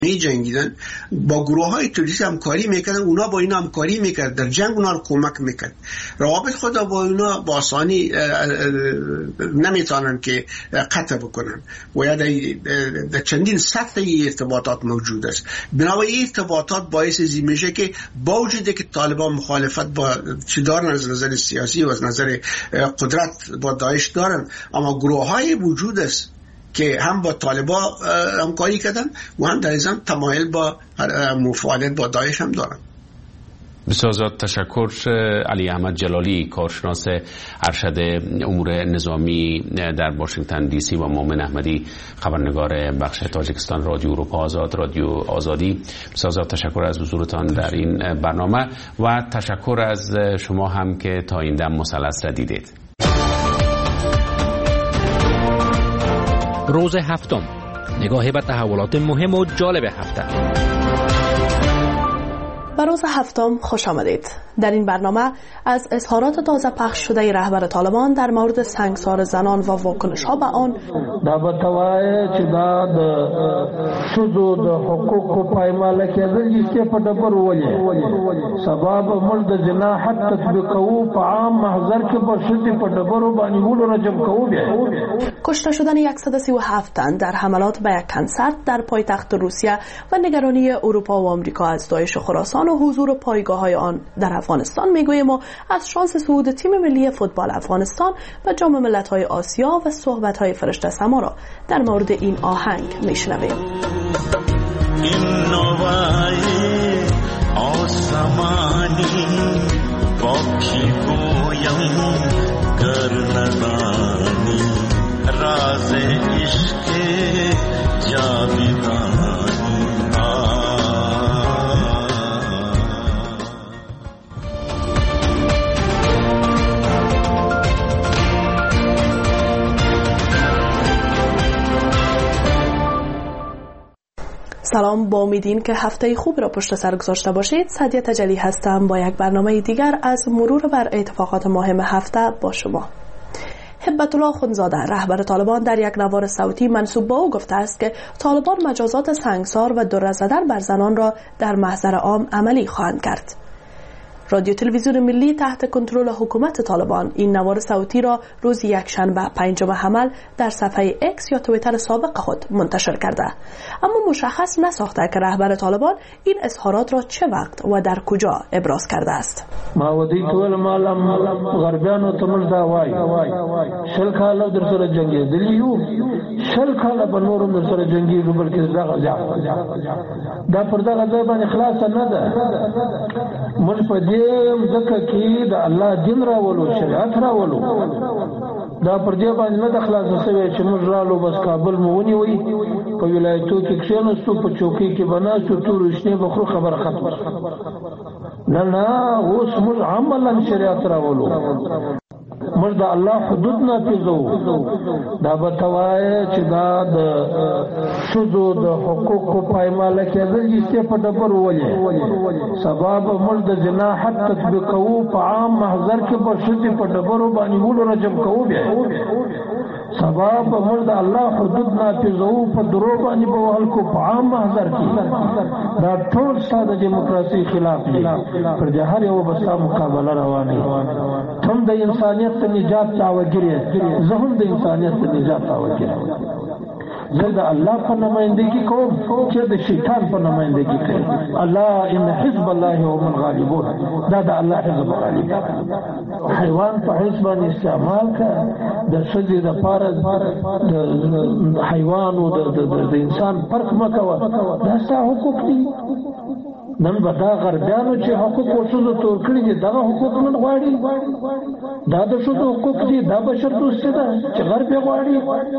می جنگیدن با گروه های تروریستی همکاری میکردن، اونا با اینا همکاری میکرد، در جنگ اونا رو کمک میکرد. روابط خود با اینا با آسانی نمیتونن که قطع بکنن و یا در چندین سطح ارتباطات موجود است. بنابراین ارتباطات باعث این میشه که با وجودی که طالبان مخالفت با چی دارن از نظر سیاسی و از نظر قدرت با داعش دارن، اما گروه های وجود است که هم با طالبان همکاری کردن و هم در ضمن تمایل با مفاوضت با داعش هم دارن. بسیار زیاد تشکر. علی احمد جلالی، کارشناس ارشد امور نظامی در واشنگتن دی سی، و مومن احمدی، خبرنگار بخش تاجیکستان رادیو اروپا آزاد، رادیو آزادی. بسیار زیاد تشکر از حضورتان در این برنامه و تشکر از شما هم که تا این دم مثلث را دیدید. روز هفتم، نگاهی به تحولات مهم و جالب هفته. به روز هفتم خوش آمدید. در این برنامه از اظهارات تازه پخش شده رهبر طالبان در مورد سنگسار زنان و واکنش ها به آن، دا بتوای چې دا د شذو د حقوقو پایماله کېدل چې په ډبر ولې سبب موږ د جنا حد تطبیقو په عام محضر کې په شذ په ډبرو باندې ولو رجم کوو. کشته شدن 137 تن در حملات به یک کنسرت در پایتخت روسیه و نگرانی اروپا و آمریکا از داعش خراسان و حضور پایگاه‌های آن در افغانستان میگوییم و از شانس صعود تیم ملی فوتبال افغانستان به جام ملت‌های آسیا و صحبت‌های فرشته سما را در مورد این آهنگ میشنویم. این نوای آسمانی باکی گویم گرنبانی راز عشق جاویدانی. سلام، با امیدین که هفته خوب را پشت سر گذاشته باشید. سعدیه تجلی هستم با یک برنامه دیگر از مرور بر اتفاقات مهم هفته با شما. هبت الله خونزاده، رهبر طالبان، در یک نوار صوتی منسوب به او گفته است که طالبان مجازات سنگسار و دره زدن بر زنان را در محضر عام عملی خواهند کرد. رادیو تلویزیون ملی تحت کنترل حکومت طالبان این نوار صوتی را روز یکشنبه 5 حمل در صفحه اکس یا توییتر سابق خود منتشر کرده، اما مشخص نساخته که رهبر طالبان این اظهارات را چه وقت و در کجا ابراز کرده است. ما ودی ټول مالم غربیانو ته موږ دا وای شل کاله در سره جنګېدلي یو، شل کاله به نور در سره جنګېږو، بلکې دا پر دغه ځای باندې خلاصه نه ده. موږ په دې ځکه کې د الله دین راولو، شریعت راولو، دا پر دې باندې نه د خلاصه شوی چې موږ رالو بس کابل مو ونیوي، په ولایتو کې کښېناستو، په چوکۍ کې به ناستو، تورو شنې بخورو، خبره ختمه. نه نه، اوس موږ عملا شریعت راولو، موږ د الله حدود نافذو. دا به ته وایې چې دا د ښځو د حقوقو پایماله کېدل چې په ډبرو ولې سبب موږ د جنا حد تطبیقو په عام محضر کې په ښځې په ډبرو باندې ولو رجم کوو. بیا سبب موږ د الله حدود نافذو، په درو باندې به وهل کو په عام محضر کې. دا ټول ستا د دیموکراسۍ خلاف دي، پر دې هر یو به ستا مقابله روانه وي. هم د انسانیت ته نجات دعوګیری، زه هم د انسانیت ته نجات دعوګیری. زه د الله په نمایندګي کوم چې د شیطان په نمایندګي کوي. الله ان حزب الله هم الغالبون، دا د الله حزب غالب. حیوان په حزب باندې استعمال کا د ښځې د پاره د حیوان او د انسان فرق مکوه، دا ستا حقوق دي. نن به دا غربیانو چې حقوق ورښځو تور کړي دي، دغه حقوق نن غواړي. دا د ښځو حقوق دي، دا بشر دوستي ده چې غرب یې غواړي.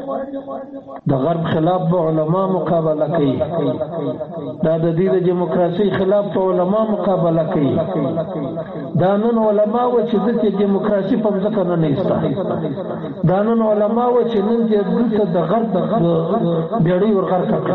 د غرب خلاف به علما مقابله کوي، دا د دې د دیموکراسۍ خلاف به علما مقابله کوي. دا نن علما و چې دلته دیموکراسي په ځکه نه ایسته، دا نن علما و چې نن دلته د غرب د بیړۍ ورغړ کړه.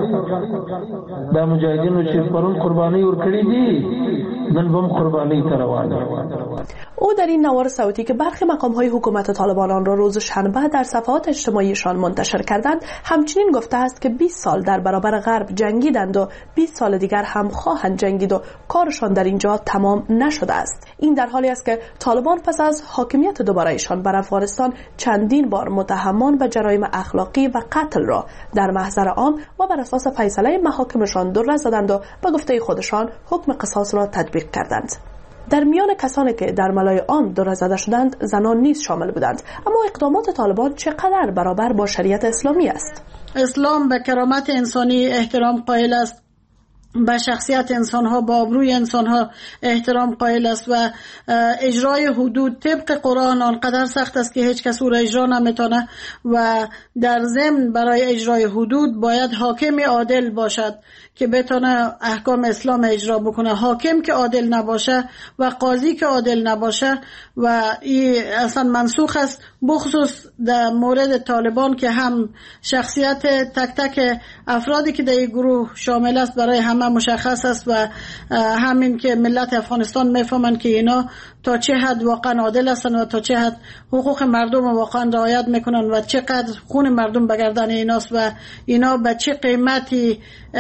دا مجاهدینو چې پرون قرباني ورکړي دي، نن به قرباني ته روان دي. او در این نوار صوتی که برخی مقام‌های حکومت طالبان آن را روز شنبه در صفحات اجتماعیشان منتشر کردند، همچنین گفته است که 20 سال در برابر غرب جنگیدند و 20 سال دیگر هم خواهند جنگید و کارشان در اینجا تمام نشده است. این در حالی است که طالبان پس از حاکمیت دوباره‌ایشان بر افغانستان چندین بار متهمان به جرایم اخلاقی و قتل را در محضر عام و بر اساس فیصله محاکمشان دره زدند و به گفته خودشان حکم قصاص را تطبیق کردند. در میان کسانی که در ملای عام دره زده شدند زنان نیز شامل بودند. اما اقدامات طالبان چقدر برابر با شریعت اسلامی است؟ اسلام به کرامت انسانی احترام قائل است، به شخصیت انسان‌ها، با آبروی انسان‌ها احترام قائل است و اجرای حدود طبق قرآن آنقدر سخت است که هیچ کس او را اجرا نمی‌تونه و در ضمن برای اجرای حدود باید حاکم عادل باشد که بتونه احکام اسلام اجرا بکنه. حاکم که عادل نباشه و قاضی که عادل نباشه و این اصلا منسوخ است، بخصوص در مورد طالبان که هم شخصیت تک تک افرادی که در این گروه شامل است برای همه مشخص است و همین که ملت افغانستان میفهمند که اینا تا چه حد واقعا عادل هستند و تا چه حد حقوق مردم واقعا رعایت میکنن و چقدر خون مردم به گردن ایناست و اینا به چه قیمتی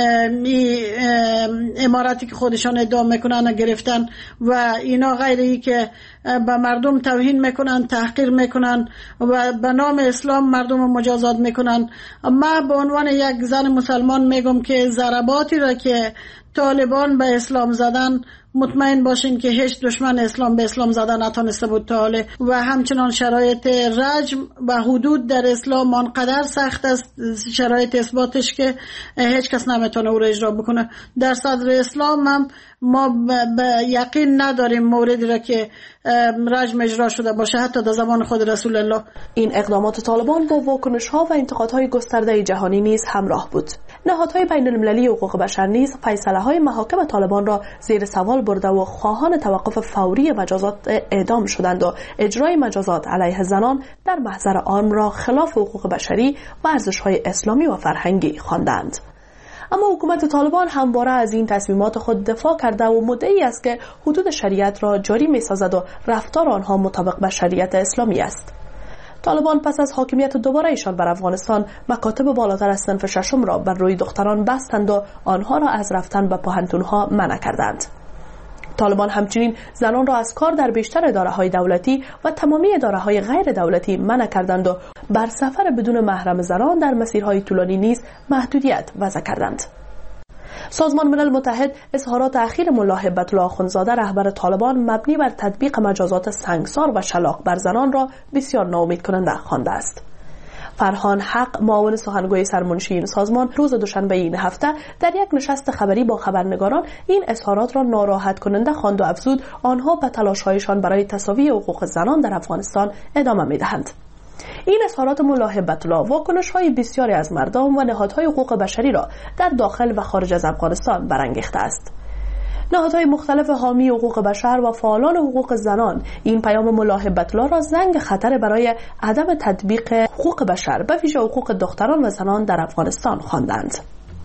اماراتی که خودشان ادعا میکنن گرفتن و اینا غیر ای که به مردم توهین میکنن، تحقیر میکنن و به نام اسلام مردم مجازات میکنن. من به عنوان یک زن مسلمان میگم که ضرباتی را که طالبان به اسلام زدن مطمئن باشین که هیچ دشمن اسلام به اسلام زدن نتونسته بود تا حاله و همچنان شرایط رجم و حدود در اسلام آنقدر سخت است، شرایط اثباتش که هیچ کس نمیتونه او را اجرا بکنه. در صدر اسلام هم ما به یقین نداریم موردی را که رجم اجرا شده باشه حتی در زمان خود رسول الله. این اقدامات طالبان با واکنش‌ها و انتقادهای گسترده جهانی نیز همراه بود. نهادهای بین‌المللی حقوق بشر نیز فیصله‌های محاکم طالبان را زیر سوال برده و خواهان توقف فوری مجازات اعدام شدند و اجرای مجازات علیه زنان در محضر عام را خلاف حقوق بشری و ارزش‌های اسلامی و فرهنگی خواندند. اما حکومت طالبان همواره از این تصمیمات خود دفاع کرده و مدعی است که حدود شریعت را جاری می‌سازد و رفتار آنها مطابق با شریعت اسلامی است. طالبان پس از حاکمیت دوباره ایشان بر افغانستان مکاتب بالاتر از صنف ششم را بر روی دختران بستند و آنها را از رفتن به پوهنتون‌ها منع کردند. طالبان همچنین زنان را از کار در بیشتر اداره‌های دولتی و تمامی اداره‌های غیر دولتی منع کردند و بر سفر بدون محرم زنان در مسیرهای طولانی نیز محدودیت وضع کردند. سازمان ملل متحد اظهارات اخیر ملا هبت الله آخوندزاده رهبر طالبان مبنی بر تطبیق مجازات سنگسار و شلاق بر زنان را بسیار ناامید کننده خوانده است. فرهان حق معاون سخنگوی سرمنشی این سازمان روز دوشنبه این هفته در یک نشست خبری با خبرنگاران این اظهارات را ناراحت کننده خواند و افزود آنها به تلاش‌هایشان برای تساوی حقوق زنان در افغانستان ادامه می‌دهند. این اظهارات ملا هبت الله واکنش‌های بسیاری از مردم و نهادهای حقوق بشری را در داخل و خارج از افغانستان برانگیخته است. نهادهای مختلف حامی حقوق بشر و فعالان حقوق زنان این پیام ملا هبت الله را زنگ خطر برای عدم تطبیق حقوق بشر به ویژه حقوق دختران و زنان در افغانستان خواندند.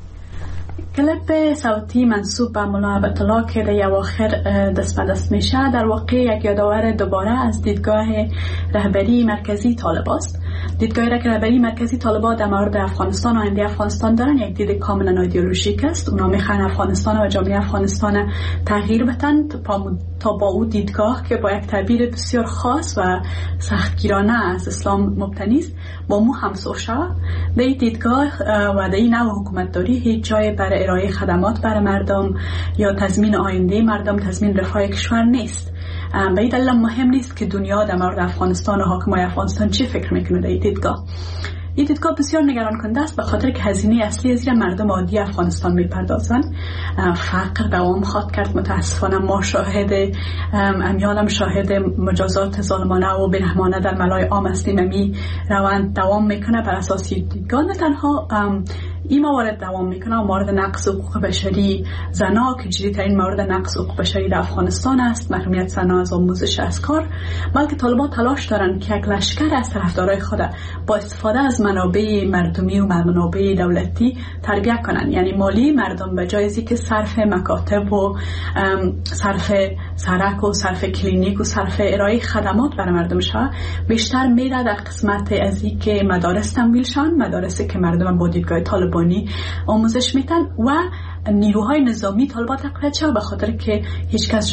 کلیپ صوتی منسوب به ملا هبت الله که در اواخر دست به دست میشه در واقع یک یادآور دوباره از دیدگاه رهبری مرکزی طالب است. دیدگاهی را که رهبری مرکزی طالبان در مورد افغانستان و آینده افغانستان دارن یک دید کاملا ایدئولوژیک است. اونا میخوان افغانستان و جامعه افغانستان تغییر بدن تا با او دیدگاه که با یک تعبیر بسیار خاص و سختگیرانه از اسلام مبتنی است با مو همسو شود. در این دیدگاه و در این نوع حکومتداری هیچ جای برای ارائه خدمات برای مردم یا تضمین آینده مردم، تضمین رفاه کشور نیست. به این دلیل مهم نیست که دنیا در مورد افغانستان و حاکمای افغانستان چی فکر میکنه. در این دیدگاه بسیار نگران کننده است به خاطر که هزینه اصلی از مردم عادی افغانستان میپردازند. فقر دوام خواهد کرد. متاسفانه ما شاهد امیالم شاهد مجازات ظالمانه و بی‌رحمانه در ملای عام هستیم. روند دوام میکنه بر اساس دیدگاه. نه تنها این موارد دوام میکنه و مورد نقض حقوق بشری زنا که جدیدترین مورد نقض حقوق بشری در افغانستان است، محرومیت زنان از آموزش از کار، بلکه طالبان تلاش دارند که یک لشکر از طرفدارای خود با استفاده از منابع مردمی و منابع دولتی تربیت کنند، یعنی مالی مردم به جای از اینکه صرف مکاتب و صرف سرک و صرف کلینیک و صرف ارائه خدمات برای مردم شود، بیشتر میره در قسمت از اینکه مدارس تمویل شون، مدارسی که مردم با دیدگاه طالبانی آموزش میتن و نیروهای نظامی طالبان تقویت شد، به خاطر که هیچ کس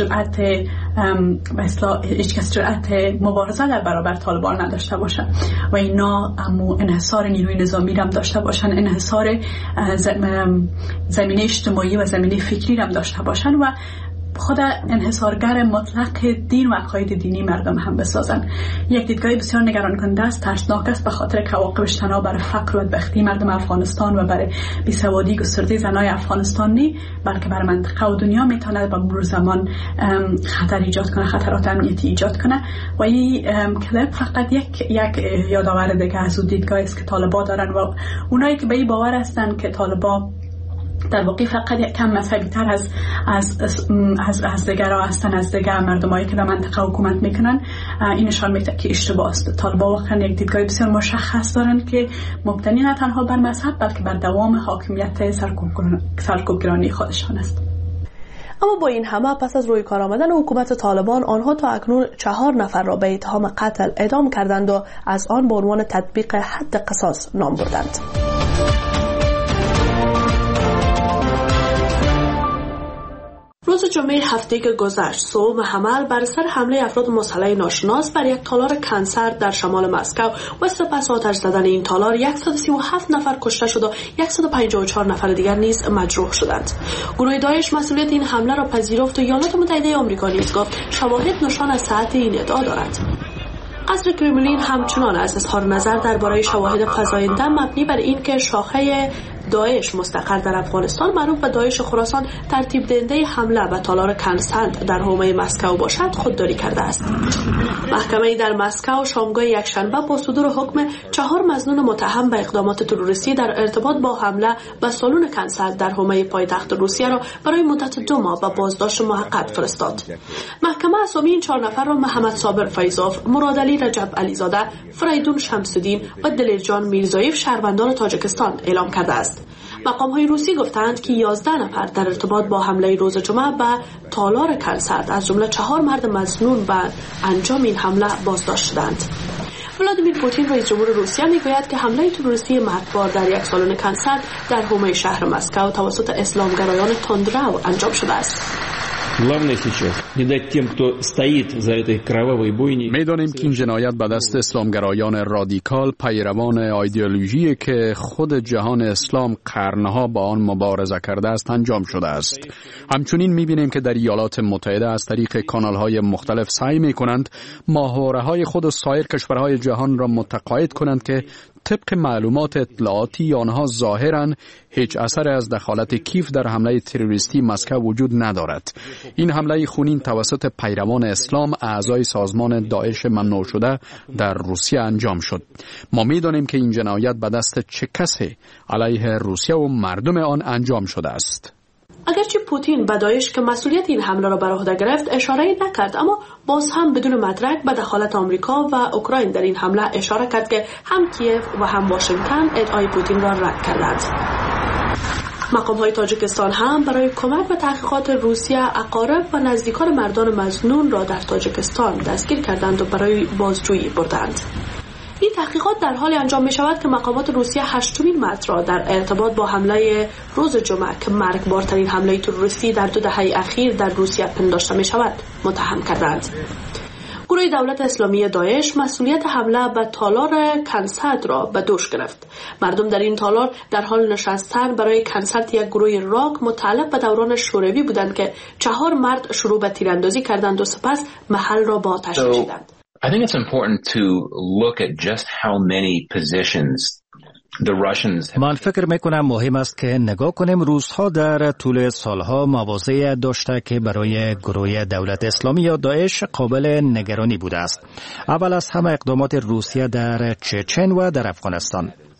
جرأت مبارزه در برابر طالبان نداشته باشه و اینا انحصار نیروی نظامی هم داشته باشن، انحصار زمینه اجتماعی و زمینه فکری هم داشته باشن و خود انحصارگر مطلق دین و عقاید دینی مردم هم بسازن. یک دیدگاه بسیار نگران کننده است، ترسناک است، به خاطر که عواقبش تنها برای فقر و بدبختی مردم افغانستان و برای بیسوادی گسترده زنای افغانستان نی، بلکه برای منطقه و دنیا میتونه به مرور زمان خطر ایجاد کنه، خطرات امنیتی ایجاد کنه. و این کلیپ فقط یک یادآور دیگه از اون دیدگاهی است که طالبان دارن و اونایی که به این باور هستن که طالبان در واقع فقط یک کم مذهبی تر از دیگرها هستن، از دیگر مردمایی که در منطقه حکومت میکنن، این نشان میده که اشتباه است. طالبان واقعا یک دیدگاه بسیار مشخص دارن که مبتنی نه تنها بر مذهب بلکه بر دوام حاکمیت سرکوبگرانی خودشان است. اما با این همه پس از روی کار آمدن حکومت طالبان، آنها تا اکنون 4 نفر را به اتهام قتل اعدام کردند و از آن به عنوان تطبیق حد قصاص نام بردند. روز جمعه هفته که گذشت، صبح حمل بر سر حمله افراد مسلح ناشناس بر یک تالار کنسر در شمال مسکو و سپس آتش زدن این تالار 137 نفر کشته شد و 154 نفر دیگر نیز مجروح شدند. گروه داعش مسئولیت این حمله را پذیرفت و ایالات متحده آمریکا نیز گفت شواهد نشان از صحت این ادعا دارد. قصر کرملین همچنان از اظهار نظر درباره شواهد فزاینده مبنی بر این که شاخه داعش مستقر در افغانستان معروف به داعش خراسان ترتیب دهنده حمله به تالار کنسند در حومه مسکو باشد خودداری کرده است. محکمه در مسکو شامگاه یکشنبه با صدور حکم 4 مظنون متهم به اقدامات تروریستی در ارتباط با حمله به سالن کنسند در حومه پایتخت روسیه را برای مدت 2 ماه به بازداشت موقت فرستاد. محکمه اسامی این 4 نفر را محمد صابر فیضوف، مرادعلی رجب علیزاده، فریدون شمس‌الدین و دلیرجان میرزایف شهروندان تاجیکستان اعلام کرده است. مقام‌های روسی گفتند که 11 نفر در ارتباط با حمله روز جمعه به تالار کنسرت از جمله 4 مرد مظنون به انجام این حمله بازداشت شدند. ولادیمیر پوتین رئیس جمهور روسیه میگوید که حمله تروریستی مرگبار در یک سالن کنسرت در حومه شهر مسکو توسط اسلامگرایان تندرو انجام شده است. می‌دانیم که این جنایت به دست اسلامگرایان رادیکال پیروان ایدئولوژی که خود جهان اسلام قرنها با آن مبارزه کرده است انجام شده است. همچنین می‌بینیم که در ایالات متحده از طریق کانال‌های مختلف سعی می‌کنند ماهواره‌های خود و سایر کشورهای جهان را متقاعد کنند که طبق معلومات اطلاعاتی آنها ظاهراً هیچ اثر از دخالت کیف در حمله تروریستی مسکو وجود ندارد. این حمله خونین توسط پیروان اسلام اعضای سازمان داعش ممنوع شده در روسیه انجام شد. ما می‌دانیم که این جنایت به دست چه کسی علیه روسیه و مردم آن انجام شده است. اگرچه پوتین به داعش که مسئولیت این حمله را بر عهده گرفت اشاره نکرد، اما باز هم بدون مدرک به دخالت آمریکا و اوکراین در این حمله اشاره کرد که هم کیف و هم واشنگتن ادعای پوتین را رد کردند. مقام‌های تاجیکستان هم برای کمک به تحقیقات روسیه اقارب و نزدیکان مردان مظنون را در تاجیکستان دستگیر کردند و برای بازجویی بردند. این تحقیقات در حال انجام می شود که مقامات روسیه 8مین مرد را در ارتباط با حمله روز جمعه که مرگبارترین حمله تروریستی در 2 دهه اخیر در روسیه پنداشته می شود متهم کردند. گروه دولت اسلامی داعش مسئولیت حمله به تالار کنسرت را به دوش گرفت. مردم در این تالار در حال نشستن برای کنسرت یک گروه راک متعلق به دوران شوروی بودند که 4 مرد شروع به تیراندازی کردند و سپس محل را با آتش کشیدند. I think it's important to look at just how many positions the Russians من فکر میکنم مهم است که نگاه کنیم روس‌ها در طول سالها مواضع داشته که برای گروه دولت اسلامی یا داعش قابل نگرانی بوده است. اول از همه اقدامات روسیه در چچن و در افغانستان.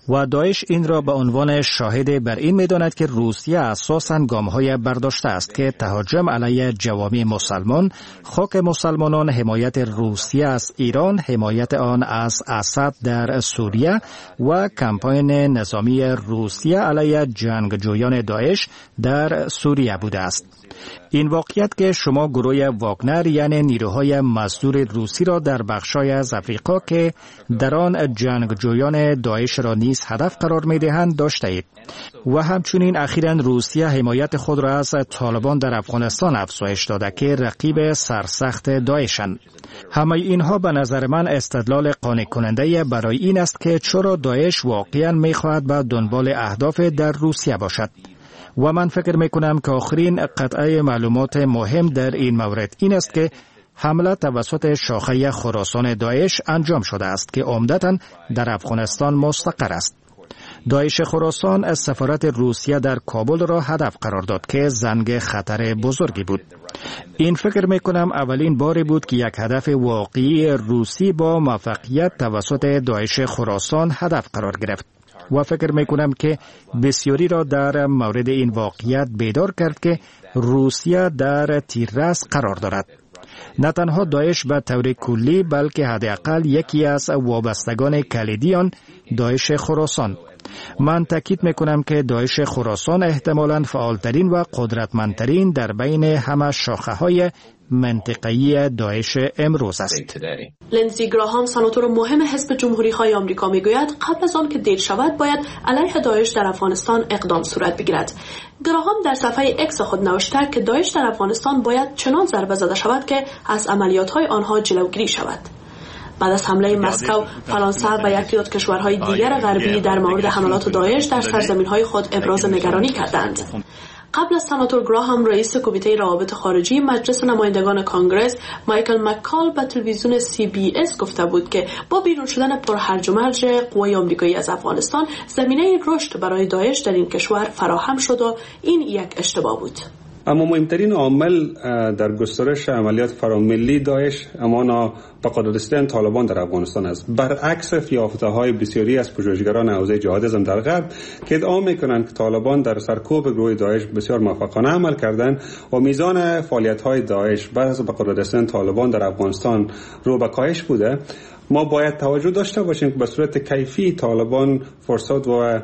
و داعش این را به عنوان شاهد بر این می‌داند که روسیه اساساً گام‌های برداشته است که تهاجم علیه جوامع مسلمان، خاک مسلمانان، حمایت روسیه از ایران، حمایت آن از اسد در سوریه و کمپاین نظامی روسیه علیه جنگجویان داعش در سوریه بوده است. این واقعیت که شما گروه واگنر یعنی نیروهای مزدور روسی را در بخشای از افریقا که در آن جنگجویان داعش را نیز هدف قرار می‌دهند داشته اید و همچنین اخیراً روسیه حمایت خود را از طالبان در افغانستان افزایش داده که رقیب سرسخت داعشند. همه اینها به نظر من استدلال قانع کننده برای این است که چرا داعش واقعاً می‌خواهد به دنبال اهداف در روسیه باشد. و من فکر میکنم که آخرین قطعه معلومات مهم در این مورد این است که حمله توسط شاخه خراسان داعش انجام شده است که عمدتاً در افغانستان مستقر است. داعش خراسان از سفارت روسیه در کابل را هدف قرار داد که زنگ خطر بزرگی بود. این فکر میکنم اولین باری بود که یک هدف واقعی روسی با موفقیت توسط داعش خراسان هدف قرار گرفت. و فکر میکنم که بسیاری را در مورد این واقعیت بیدار کرد که روسیه در تیررس قرار دارد. نه تنها داعش به طور کلی بلکه حداقل یکی از وابستگان کلیدی آن داعش خراسان. من تاکید میکنم که داعش خراسان احتمالاً فعالترین و قدرتمندترین در بین همه شاخه‌های منطقه‌ای داعش امروز است. لندزی گراهام سناتور مهم حزب جمهوری‌خواه آمریکا میگوید قبل از آن که دیر شود باید علیه داعش در افغانستان اقدام صورت بگیرد. گراهام در صفحه اکس خود نوشته که داعش در افغانستان باید چنان ضربه زده شود که از عملیات‌های آنها جلوگیری شود. بعد از حمله مسکو، فرانسه و یکی از کشورهای دیگر غربی در مورد حملات داعش در سرزمین‌های خود ابراز نگرانی کردند. قبل از سناتور گراهام رئیس کمیته روابط خارجی مجلس نمایندگان کانگرس مایکل مککال به تلویزیون CBS گفته بود که با بیرون شدن پرهرج و مرج قوای آمریکایی از افغانستان زمینه رشد برای داعش در این کشور فراهم شد و این یک اشتباه بود. اما مهمترین عامل در گسترش عملیات فراملی داعش امانا به قدرت رسیدن طالبان در افغانستان است، برعکس یافته‌های بسیاری از پژوهشگران حوزه جهادیسم در غرب که ادعا می‌کنند که طالبان در سرکوب گروه داعش بسیار موفقانه عمل کردند و میزان فعالیت‌های داعش بعد از به قدرت رسیدن طالبان در افغانستان رو به کاهش بوده. ما باید توجه داشته باشیم که به صورت کیفی طالبان فرصت و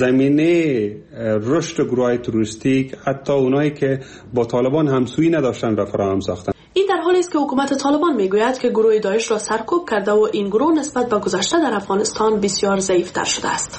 زمینه رشد گروه‌های تروریستی حتی اونایی که با طالبان همسویی نداشتن را فراهم ساختند. این در حالی است که حکومت طالبان میگوید که گروه داعش را سرکوب کرده و این گروه نسبت به گذشته در افغانستان بسیار ضعیف‌تر شده است.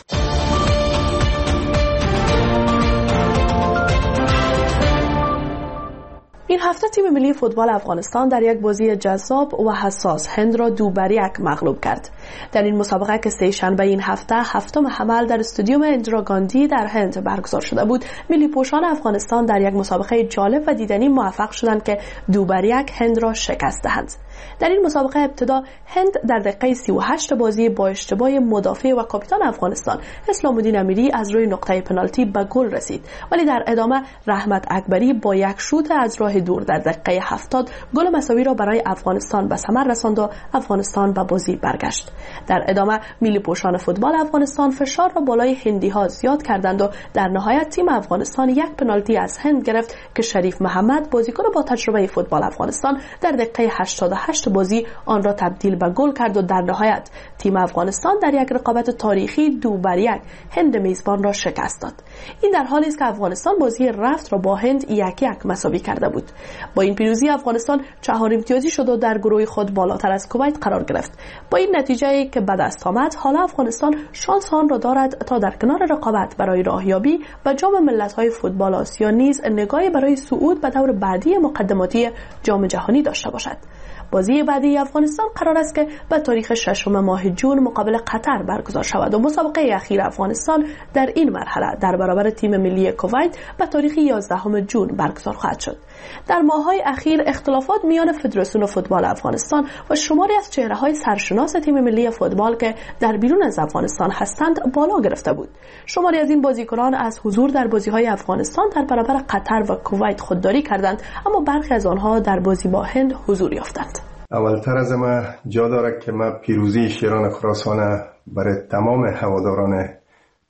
این هفته تیم ملی فوتبال افغانستان در یک بازی جذاب و حساس هند را 2-1 مغلوب کرد. در این مسابقه که سه شنبه این هفته هفتم حمل در استادیوم اندرا گاندی در هند برگزار شده بود، ملی پوشان افغانستان در یک مسابقه جالب و دیدنی موفق شدند که 2-1 هند را شکست دهند. در این مسابقه ابتدا هند در دقیقه 38 بازی با اشتباه مدافع و کاپیتان افغانستان اسلام الدین امیری از روی نقطه پنالتی به گل رسید، ولی در ادامه رحمت اکبری با یک شوت از راه دور در دقیقه 70 گل مساوی را برای افغانستان به ثمر رساند و افغانستان به بازی برگشت. در ادامه ملی پوشان فوتبال افغانستان فشار را بالای هندی ها زیاد کردند و در نهایت تیم افغانستان یک پنالتی از هند گرفت که شریف محمد بازیکن با تجربه فوتبال افغانستان در دقیقه 88 بازی آن را تبدیل به گل کرد و در نهایت تیم افغانستان در یک رقابت تاریخی 2-1 هند میزبان را شکست داد. این در حالی است که افغانستان بازی رفت را با هند 1-1 مساوی کرده بود. با این پیروزی افغانستان 4 امتیازی شد و در گروه خود بالاتر از کویت قرار گرفت. با این نتیجه که به دست آمد، حالا افغانستان شانس آن را دارد تا در کنار رقابت برای راهیابی به جام ملت‌های فوتبال آسیا نیز نگاهی برای صعود به دور بعدی مقدماتی جام جهانی داشته باشد. بازی بعدی افغانستان قرار است که به تاریخ 6 ماه جون مقابل قطر برگزار شود و مسابقه اخیر افغانستان در این مرحله در برابر تیم ملی کویت به تاریخ 11 جون برگزار خواهد شد. در ماه‌های اخیر اختلافات میان فدراسیون فوتبال افغانستان و شماری از چهره‌های سرشناس تیم ملی فوتبال که در بیرون از افغانستان هستند بالا گرفته بود. شماری از این بازیکنان از حضور در بازی‌های افغانستان در برابر قطر و کویت خودداری کردند، اما برخی از آنها در بازی با هند حضور یافتند. اولتر از ما جا دارد که ما پیروزی شیران خراسان برای تمام هواداران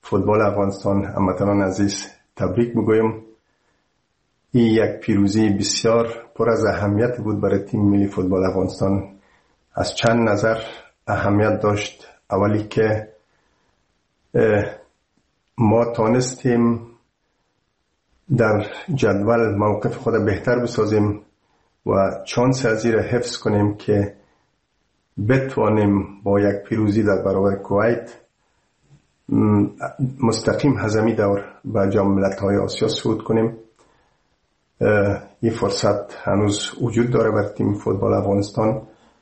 فوتبال افغانستان هموطنان عزیز تبریک میگویم. این یک پیروزی بسیار پر از اهمیت بود برای تیم ملی فوتبال افغانستان. از چند نظر اهمیت داشت. اولی که ما تانستیم در جدول موقف خود بهتر بسازیم و چانس از این حفظ کنیم که بتوانیم با یک پیروزی در برابر کویت مستقیم هزمی دور به جام ملت‌های آسیا صعود کنیم. این فرصت هنوز وجود داره بر تیم فوتبال افغانستان.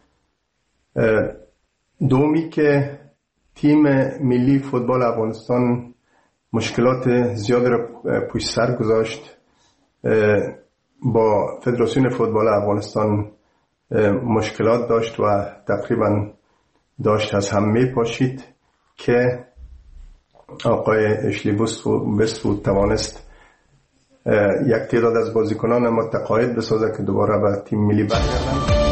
دومی که تیم ملی فوتبال افغانستان مشکلات زیاد را پشت سر گذاشت. با فدراسیون فوتبال افغانستان مشکلات داشت و تقریبا داشت از هم می پاشید که آقای اشلی بستفود توانست یک تعداد از بازیکنان متقاعد بسازه که دوباره به تیم ملی برگردند.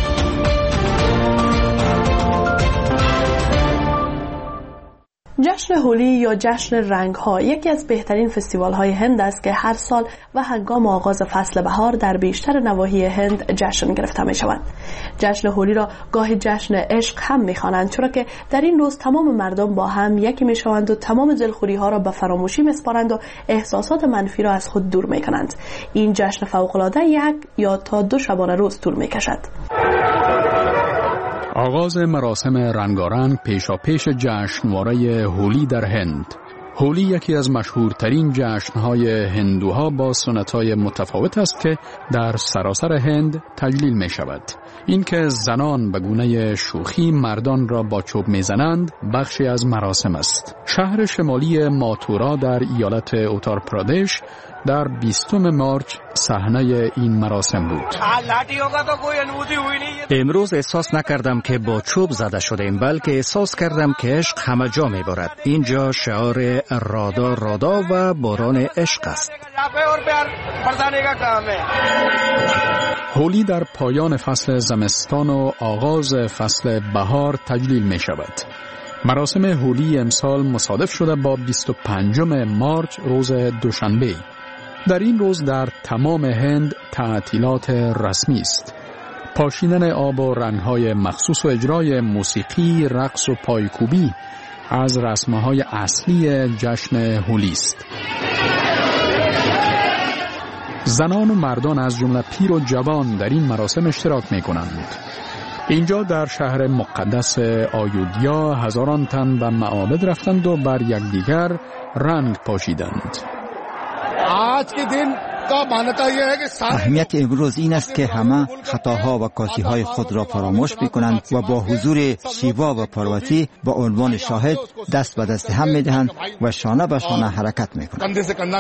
جشن هولی یا جشن رنگ‌ها یکی از بهترین فستیوال‌های هند است که هر سال و هنگام آغاز فصل بهار در بیشتر نواحی هند جشن گرفته می‌شود. جشن هولی را گاهی جشن عشق هم می‌خوانند، چرا که در این روز تمام مردم با هم یکی می‌شوند و تمام دلخوری‌ها را به فراموشی می‌سپارند و احساسات منفی را از خود دور می‌کنند. این جشن فوق‌العاده 1 یا تا 2 شبانه روز طول می‌کشد. آغاز مراسم رنگارنگ پیشاپیش جشنواره هولی در هند. هولی یکی از مشهورترین جشنهای هندوها با سنت‌های متفاوت است که در سراسر هند تجلیل می شود. این که زنان به گونه شوخی مردان را با چوب می زنند بخشی از مراسم است. شهر شمالی ماتورا در ایالت اوتار پرادش در 20 مارچ صحنه این مراسم بود. امروز احساس نکردم که با چوب زده شدیم، بلکه احساس کردم که عشق همه جا می بارد. اینجا شعار رادا رادا و باران عشق است. هولی در پایان فصل زمستان و آغاز فصل بهار تجلیل می شود. مراسم هولی امسال مصادف شده با 25 مارچ روز دوشنبه. در این روز در تمام هند تعطیلات رسمی است. پاشیدن آب و رنگ‌های مخصوص و اجرای موسیقی، رقص و پایکوبی از رسم‌های اصلی جشن هولی است. زنان و مردان از جمله پیر و جوان در این مراسم اشتراک می‌کنند. اینجا در شهر مقدس آیودیا هزاران تن به معابد رفتند و بر یکدیگر رنگ پاشیدند. اهمیت امروز این است که همه خطاها و کاسی‌های خود را فراموش می‌کنند و با حضور شیوا و پارواتی با عنوان شاهد دست به دست هم می‌دهند و شانه به شانه حرکت می‌کنند.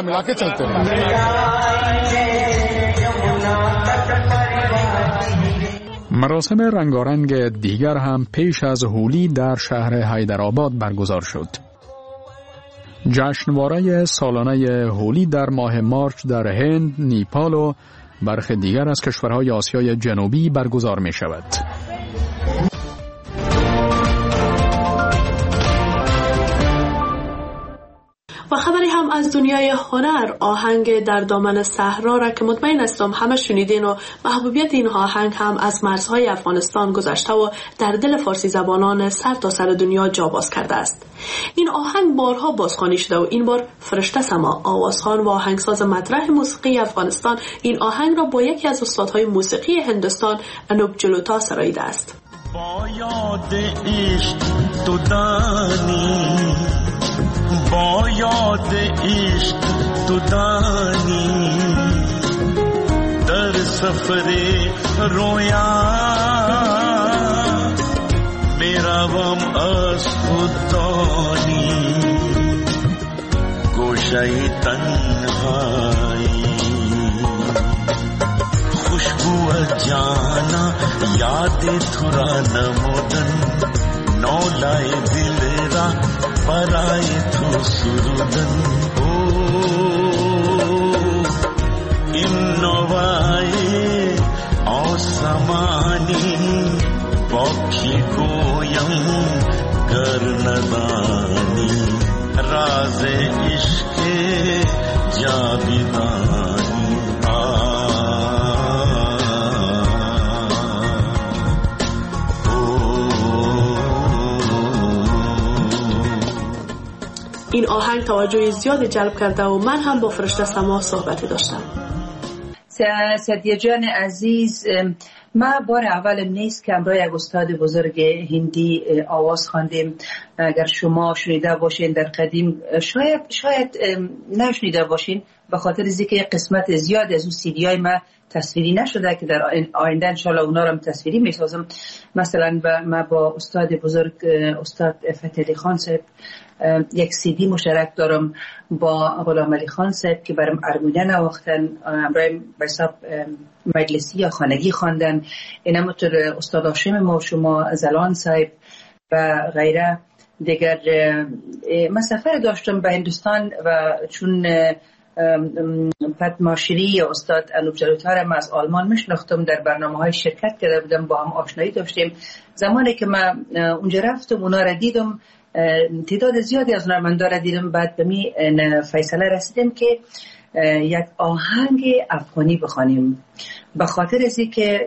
مراسم رنگارنگ دیگر هم پیش از هولی در شهر حیدرآباد برگزار شد. جشنواره سالانه هولی در ماه مارچ در هند، نیپال و برخی دیگر از کشورهای آسیای جنوبی برگزار می شود. و خبری هم از دنیای هنر، آهنگ در دامن صحرا را که مطمئن هستم همه شنیدین و محبوبیت این آهنگ هم از مرزهای افغانستان گذشته و در دل فارسی زبانان سر تا سر دنیا جا باز کرده است. این آهنگ بارها بازخوانی شده و این بار فرشته سما، آوازخوان و آهنگساز مطرح موسیقی افغانستان این آهنگ را با یکی از استادهای موسیقی هندوستان انوپ جلوتا سراییده است. با یاد عشق تو دانی، با یاد عشق تو دانی، در سفر رویا میروم از خوددانی، گوشه تنهایی خوشبو جانا یاد تو را نمودن، نولای دل را برای تو سرودن. این نوای آسمانی باکی گویم گر ندانی، راز این آهنگ توجه زیادی جلب کرده و من هم با فرشته سما صحبتی داشتم. سعدیه جان عزیز، ما بار اولم نیست که امروز یک استاد بزرگ هندی آواز خواندیم. اگر شما شنیده باشین در قدیم، شاید نشنیده باشین، به خاطر اینکه قسمت زیاد از اون سیدی های ما تصویری نشده که در آینده انشالله اونا رو تصویری میسازم. مثلا ما با استاد بزرگ استاد فتح علی خان صاحب یک سیدی مشترک دارم با غلام علی خان صاحب که برام ارمونیا نواختن، امروز به حساب مجلسی یا خانگی خواندن. این همونطور استاد هاشم ما شما زلان صاحب و غیره دیگر. من سفر داشتم به هندوستان و چون پدماشری یا استاد انوپ جلوتار از آلمان میشناختم، در برنامه‌های شرکت کرده بودم، با هم آشنایی داشتیم. زمانی که من اونجا رفتم اونا را دیدم، تعداد زیادی از هنرمندا را دیدم، بعد به می فیصله رسیدم که یک آهنگ افغانی بخوانیم، به خاطر ازی که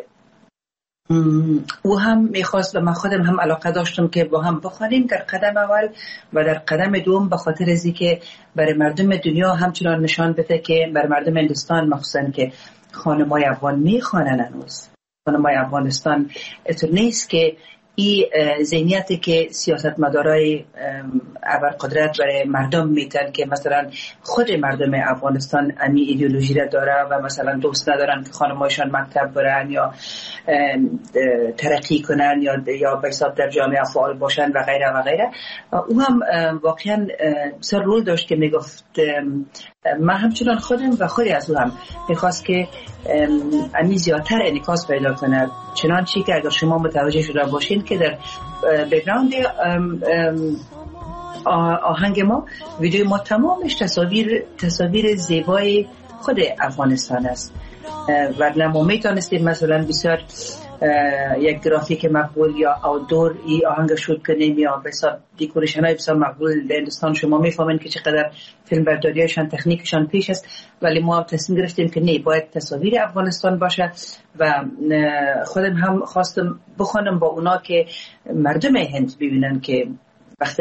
او هم میخواست و من خودم هم علاقه داشتم که با هم بخوانیم در قدم اول و در قدم دوم، به خاطر ازی که برای مردم دنیا همچنان نشان بده که برای مردم هندوستان مخصوصا که خانمای افغان میخوانن، هنوز خانمای افغانستان اتو نیست که این ذهنیتی که سیاستمدارای ابرقدرت برای مردم میتن که مثلا خود مردم افغانستان امی ایدئولوژی را داره و مثلا دوست ندارن که خانمایشان مکتب برن یا ترقی کنن یا به حساب در جامعه فعال باشن و غیره و غیره. او هم واقعا سر رول داشت که میگفت من همچنان خودم و خودی از او هم میخواست که امی زیادتر انعکاس پیدا کنه، چنانچه که اگر شما متوجه شده باشین که در بک‌گراند آهنگ ما، ویدیو ما تمامش تصاویر زیبای خود افغانستان است و ما میتونستیم مثلا بسیار یک گرافیک مقبول یا آوتدور ای آهنگ شوت کنیم یا بسیار دیکوریشن های بسیار مقبول در هندوستان. شما میفهمین که چقدر فیلم برداریشان تکنیکشان پیش است، ولی ما تصمیم گرفتیم که نه، باید تصاویر افغانستان باشه و خودم هم خواستم بخوانم با اونا که مردم هند ببینن که وقتی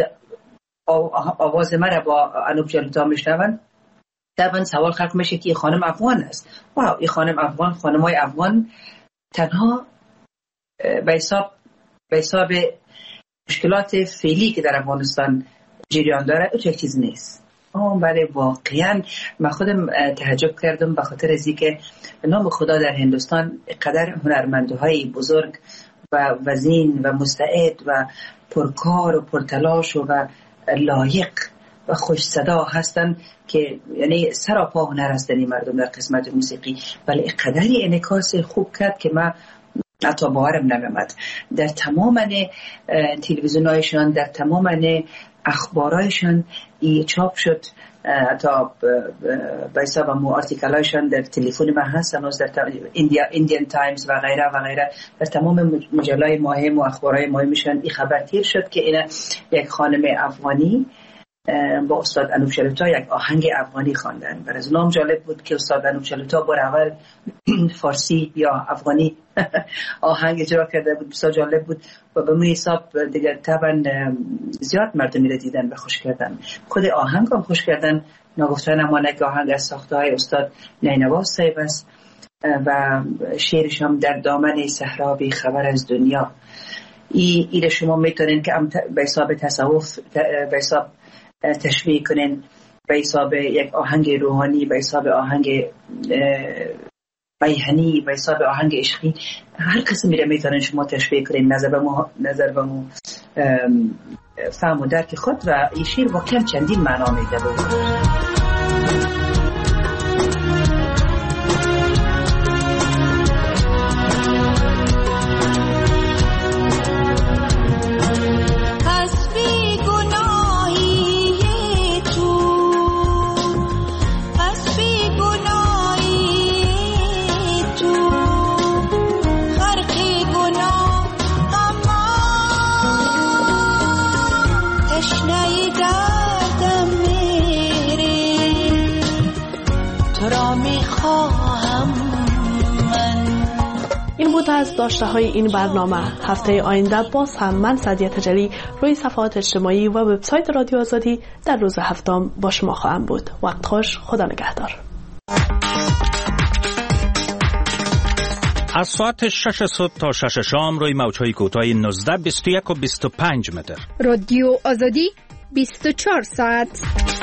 آواز من با انوپ جلوتا میشنون طبعا سوال خلق میشه که این خانم افغان است. واو، این خانم افغان، خانمای افغان تنها به حساب مشکلات فعلی که در افغانستان جریان داره او یک چیز نیست. ولی واقعا من خودم تعجب کردم به خاطر از اینکه به نام خدا در هندوستان قدر هنرمندهای بزرگ و وزین و مستعد و پرکار و پرتلاش و لایق و خوش صدا هستن که یعنی سراپا هنر هستن این مردم در قسمت موسیقی، ولی قدری انعکاس خوب کرد که من حتی باورم نمی‌آمد. در تمام تلویزیون‌هایشان، در تمام اخبارایشان چاپ شد، حتی به حساب مو آرتیکلایشان در تلفن من هست، هنوز در ایندیان تایمز و غیره و غیره، در تمام مجلات مهم و اخبارهای مهمشان این خبر تیر شد که این یک خانم افغانی با استاد انوپ جلوتا یک آهنگ افغانی خواندن. برای از نام جالب بود که استاد انوپ جلوتا بار اول فارسی یا افغانی آهنگ اجرا کرده بود، بسیار جالب بود و به می حساب دیگر طبعا زیاد مردمی را دیدن و خوش کردن. خود آهنگ هم خوش کردن، نگفتن امانه که آهنگ از ساخته های استاد نینواز صاحب است و شعرش هم در دامن صحرا بی خبر از دنیا. این شما میتونین که به حساب تصوف به حساب تشبیه کنین، به حساب یک آهنگ روحانی، به حساب آهنگ بیهنی، به حساب آهنگ عشقی، هر قسم میتونین شما تشبیه کنین نظر به مو فهم و درک خود. و این شعر واقعا چندین معنا میده بود. این بود از داشته های این برنامه. هفته آینده باز هم من سعدیه تجلی روی صفحات اجتماعی و وبسایت رادیو آزادی در روز هفتم با شما خواهم بود. وقت خوش، خدا نگهدار. از ساعت 6 صبح تا 6 شام روی موج‌های کوتاه 19، 21 و 25 متر. رادیو آزادی 24 ساعت.